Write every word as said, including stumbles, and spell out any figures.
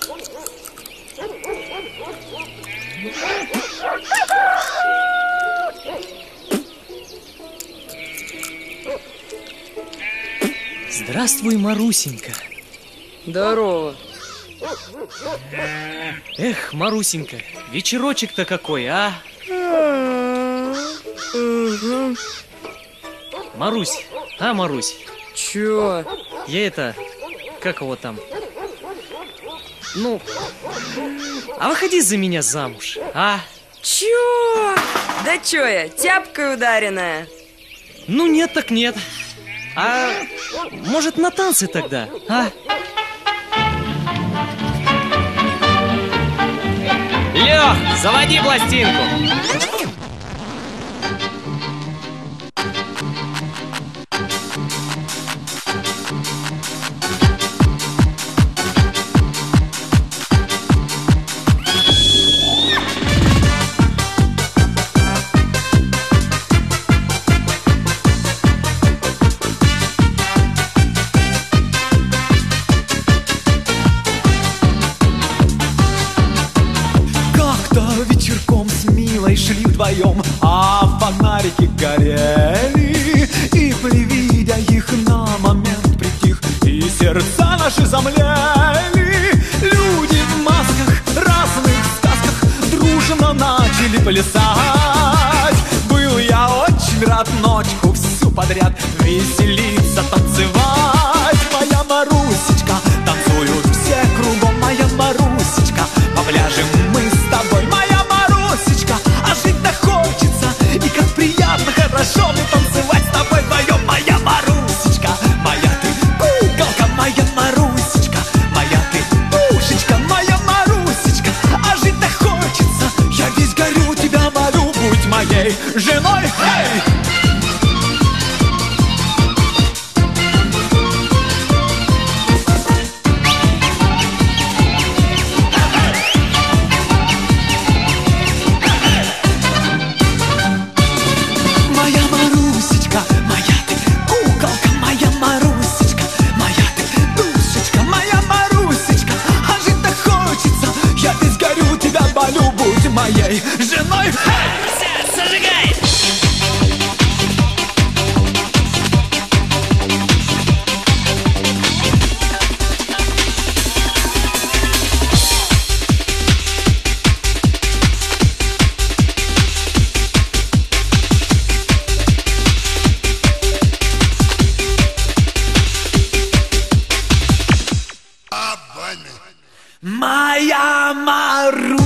Здравствуй, Марусенька. Здорово. Эх, Марусенька, вечерочек-то какой, а? Марусь, а, Марусь? Чё? Я это, как его там? Ну, а выходи за меня замуж, а? Чё? Да чё я, тяпкой ударенная? Ну нет так нет. А может на танцы тогда, а? Лёх, заводи пластинку. Шли вдвоем, а фонарики горели. И, привидя их, на момент притих, и сердца наши замлели. Люди в масках, разных сказках дружно начали плясать. Был я очень рад ночку всю подряд веселиться, танцевать. Моя Марусечка, танцуют все кругом. Моя Марусечка, по пляжам мы с тобой. Моя Марусечка, а жить-то хочется, и как приятно, хорошо мне танцевать с тобой вдвоем. Моя Марусечка, моя ты куколка, моя Марусечка, моя ты пушечка, моя Марусечка, а жить-то хочется, я весь горю, тебя молю, будь моей женой, эй! Моей женой. Все, зажигай! Моя Мару